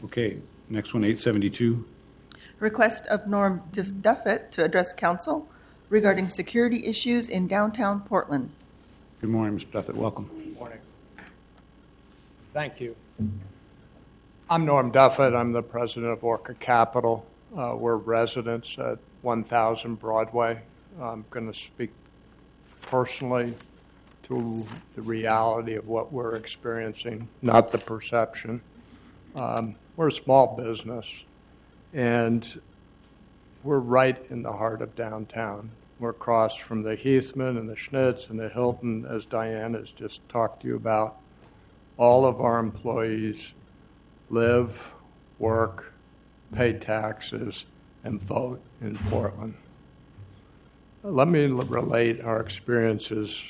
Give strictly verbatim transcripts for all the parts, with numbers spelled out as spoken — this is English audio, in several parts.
Okay, next one, eight seventy-two. Request of Norm Duffett to address council regarding security issues in downtown Portland. Good morning, Mister Duffett. Welcome. Good morning. Thank you. I'm Norm Duffett. I'm the president of Orca Capital. Uh, we're residents at one thousand Broadway. I'm going to speak personally to the reality of what we're experiencing, not the perception. Um, we're a small business, and we're right in the heart of downtown. We're across from the Heathman and the Schnitz and the Hilton, as Diane has just talked to you about. All of our employees live, work, pay taxes, and vote in Portland. Let me relate our experiences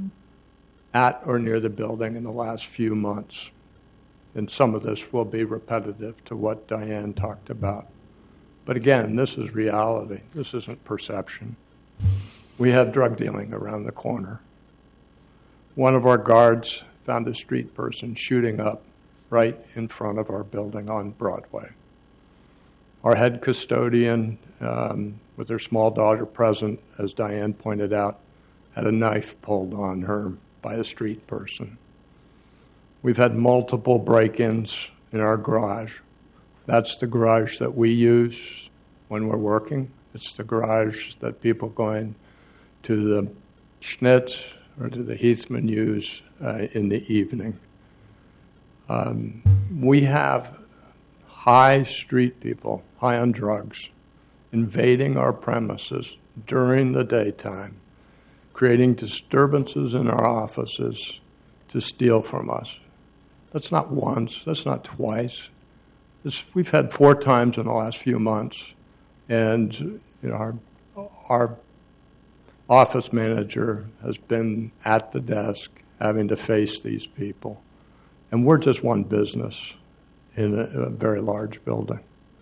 at or near the building in the last few months. And some of this will be repetitive to what Diane talked about. But again, this is reality. This isn't perception. We have drug dealing around the corner. One of our guards found a street person shooting up right in front of our building on Broadway. Our head custodian, um, with her small daughter present, as Diane pointed out, had a knife pulled on her by a street person. We've had multiple break-ins in our garage. That's the garage that we use when we're working. It's the garage that people going to the Schnitz or to the Heathman use uh, in the evening. Um, we have high street people, high on drugs, invading our premises during the daytime, creating disturbances in our offices to steal from us. That's not once, that's not twice. This, we've had four times in the last few months, and you know, our, our office manager has been at the desk having to face these people. And we're just one business in a, in a very large building.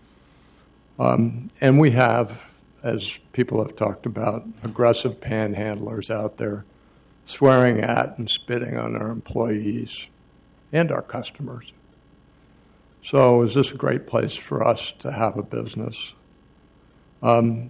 Um, and we have, as people have talked about, aggressive panhandlers out there swearing at and spitting on our employees and our customers. So is this a great place for us to have a business? Um,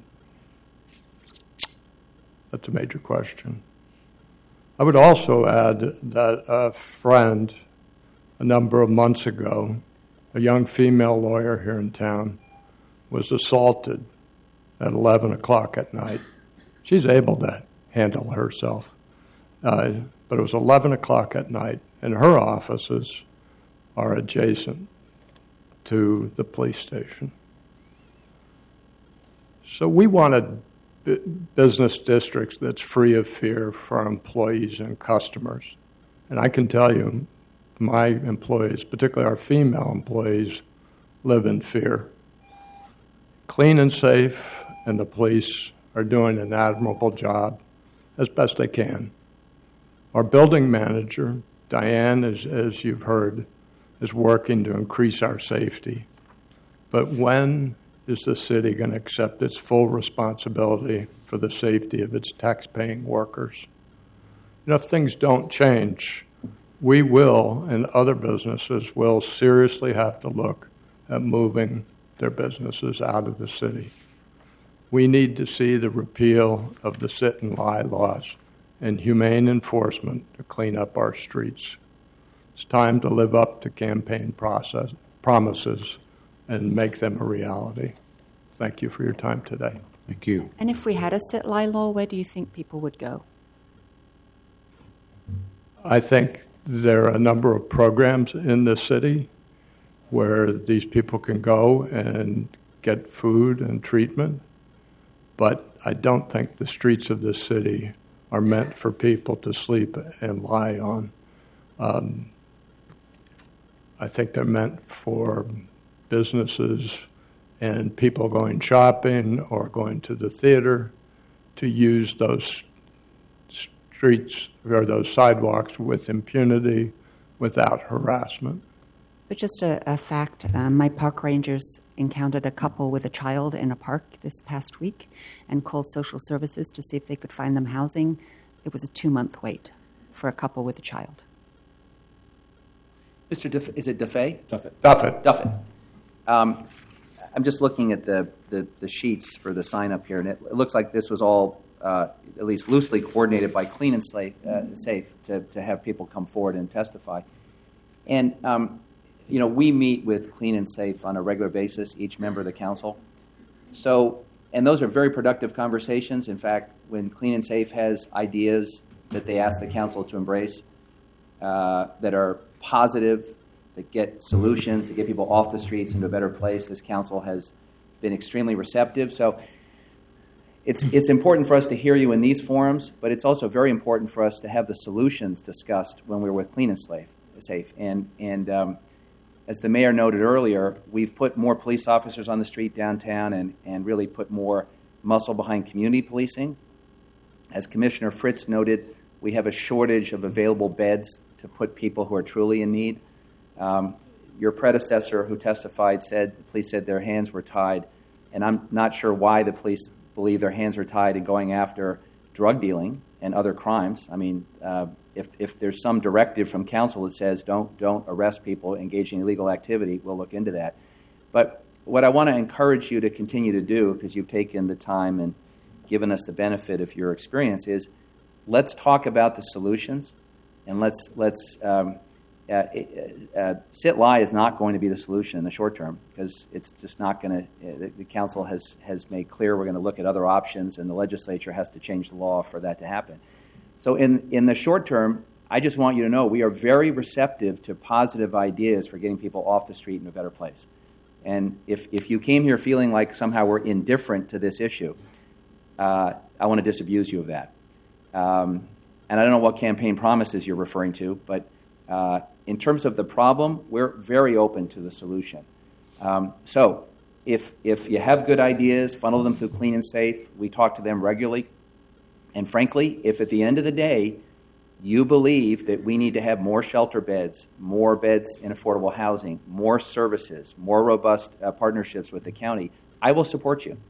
that's a major question. I would also add that a friend a number of months ago, a young female lawyer here in town, was assaulted at eleven o'clock at night. She's able to handle herself. Uh, but it was eleven o'clock at night, and her offices are adjacent to the police station. So we wanted b- business districts that's free of fear for our employees and customers. And I can tell you, my employees, particularly our female employees, live in fear. Clean and safe, and the police are doing an admirable job as best they can. Our building manager, Diane, as, as you've heard, is working to increase our safety. But when is the city going to accept its full responsibility for the safety of its tax-paying workers? You know, if things don't change, we will, and other businesses will, seriously have to look at moving their businesses out of the city. We need to see the repeal of the sit and lie laws and humane enforcement to clean up our streets. It's time to live up to campaign process, promises and make them a reality. Thank you for your time today. Thank you. And if we had a sit-lie law, where do you think people would go? I think there are a number of programs in the city where these people can go and get food and treatment, but I don't think the streets of this city are meant for people to sleep and lie on. Um, I think they're meant for businesses and people going shopping or going to the theater to use those streets or those sidewalks with impunity, without harassment. So just a, a fact, um, my park rangers encountered a couple with a child in a park this past week and called social services to see if they could find them housing. It was a two-month wait for a couple with a child. Mister Duff, is it Duffet? Duffett. Duffett. Duffett. Um, I'm just looking at the, the, the sheets for the sign up here, and it, it looks like this was all uh, at least loosely coordinated by Clean and Safe, uh, safe to, to have people come forward and testify. And, um, you know, we meet with Clean and Safe on a regular basis, each member of the council. So, and those are very productive conversations. In fact, when Clean and Safe has ideas that they ask the council to embrace uh, that are positive, that get solutions, that get people off the streets into a better place, this council has been extremely receptive. So it's it's important for us to hear you in these forums, but it's also very important for us to have the solutions discussed when we're with Clean and Safe. And, and um, as the mayor noted earlier, we've put more police officers on the street downtown and, and really put more muscle behind community policing. As Commissioner Fritz noted, we have a shortage of available beds to put people who are truly in need. Um, your predecessor who testified said, the police said their hands were tied, and I'm not sure why the police believe their hands are tied in going after drug dealing and other crimes. I mean, uh, if, if there's some directive from council that says don't, don't arrest people engaging in illegal activity, we'll look into that. But what I want to encourage you to continue to do, because you've taken the time and given us the benefit of your experience, is let's talk about the solutions, and let's, let's um, Uh, uh, sit-lie is not going to be the solution in the short term, because it's just not going to, uh, the, the council has, has made clear we're going to look at other options, and the legislature has to change the law for that to happen. So in, in the short term, I just want you to know we are very receptive to positive ideas for getting people off the street in a better place. And if, if you came here feeling like somehow we're indifferent to this issue, uh, I want to disabuse you of that. Um, and I don't know what campaign promises you're referring to, but uh, in terms of the problem, we're very open to the solution. Um, so if if you have good ideas, funnel them through Clean and Safe. We talk to them regularly. And frankly, if at the end of the day you believe that we need to have more shelter beds, more beds in affordable housing, more services, more robust uh, partnerships with the county, I will support you.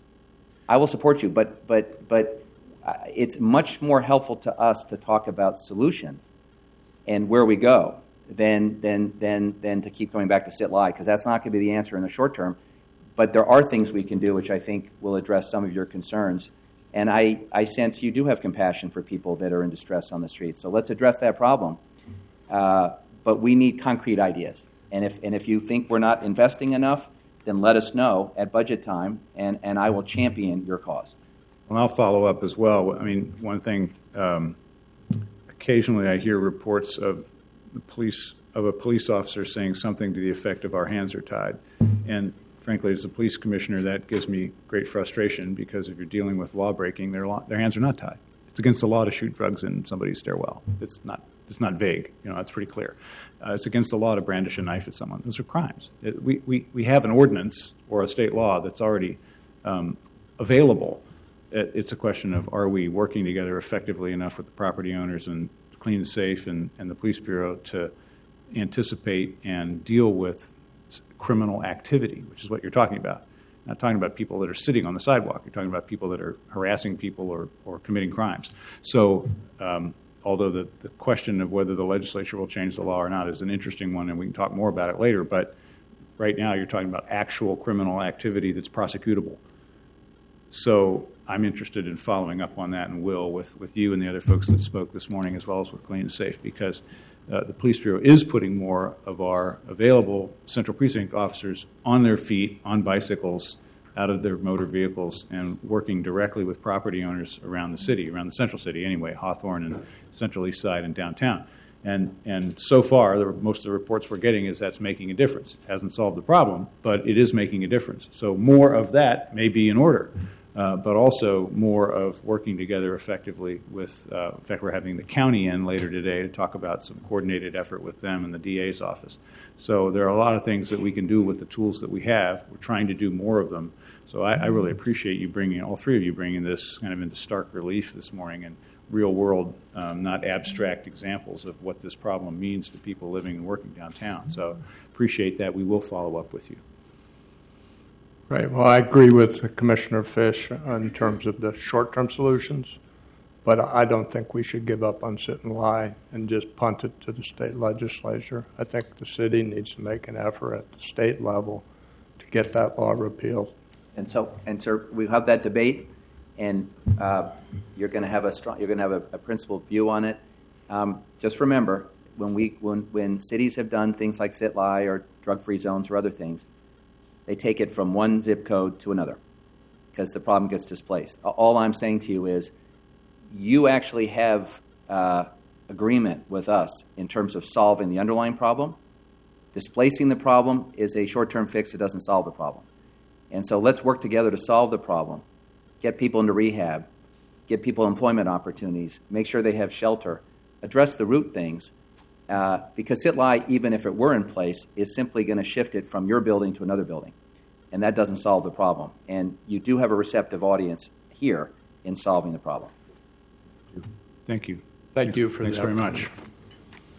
I will support you. But but but uh, it's much more helpful to us to talk about solutions and where we go than than than than to keep coming back to sit-lie, because that's not going to be the answer in the short term. But there are things we can do which I think will address some of your concerns. And I, I sense you do have compassion for people that are in distress on the streets. So let's address that problem. Uh, but we need concrete ideas. And if and if you think we're not investing enough, then let us know at budget time, and, and I will champion your cause. Well, I'll follow up as well. I mean, one thing, um, occasionally I hear reports of the police, of a police officer saying something to the effect of our hands are tied. And frankly, as a police commissioner, that gives me great frustration, because if you're dealing with law breaking, their law, their hands are not tied. It's against the law to shoot drugs in somebody's stairwell. It's not. It's not vague. You know, that's pretty clear. Uh, it's against the law to brandish a knife at someone. Those are crimes. It, we, we we have an ordinance or a state law that's already um, available. It, it's a question of, are we working together effectively enough with the property owners and Clean and Safe and, and the police bureau to anticipate and deal with criminal activity, which is what you're talking about. You're not talking about people that are sitting on the sidewalk. You're talking about people that are harassing people or, or committing crimes. So um, although the, the question of whether the legislature will change the law or not is an interesting one, and we can talk more about it later, but right now you're talking about actual criminal activity that's prosecutable. So I'm interested in following up on that, and will, with, with you and the other folks that spoke this morning, as well as with Clean and Safe, because Uh, the police bureau is putting more of our available central precinct officers on their feet, on bicycles, out of their motor vehicles, and working directly with property owners around the city, around the central city anyway, Hawthorne and Central East Side and downtown. And and so far, the, most of the reports we're getting is that's making a difference. It hasn't solved the problem, but it is making a difference. So more of that may be in order. Uh, but also more of working together effectively with, uh, in fact, we're having the county in later today to talk about some coordinated effort with them and the D A's office. So there are a lot of things that we can do with the tools that we have. We're trying to do more of them. So I, I really appreciate you bringing, all three of you bringing this kind of into stark relief this morning, and real world, um, not abstract examples of what this problem means to people living and working downtown. So appreciate that. We will follow up with you. Right. Well, I agree with Commissioner Fish in terms of the short-term solutions, but I don't think we should give up on sit and lie and just punt it to the state legislature. I think the city needs to make an effort at the state level get that law repealed. And so, and so we have that debate, and uh, you're going to have a strong, you're going to have a, a principled view on it. Um, just remember, when we, when, when cities have done things like sit-lie or drug-free zones or other things, they take it from one zip code to another because the problem gets displaced. All I'm saying to you is, you actually have uh, agreement with us in terms of solving the underlying problem. Displacing the problem is a short-term fix that doesn't solve the problem. And so let's work together to solve the problem, get people into rehab, get people employment opportunities, make sure they have shelter, address the root things, uh, because sit-lie, even if it were in place, is simply going to shift it from your building to another building. And that doesn't solve the problem. And you do have a receptive audience here in solving the problem. Thank you. Thank you for Thanks that. very much.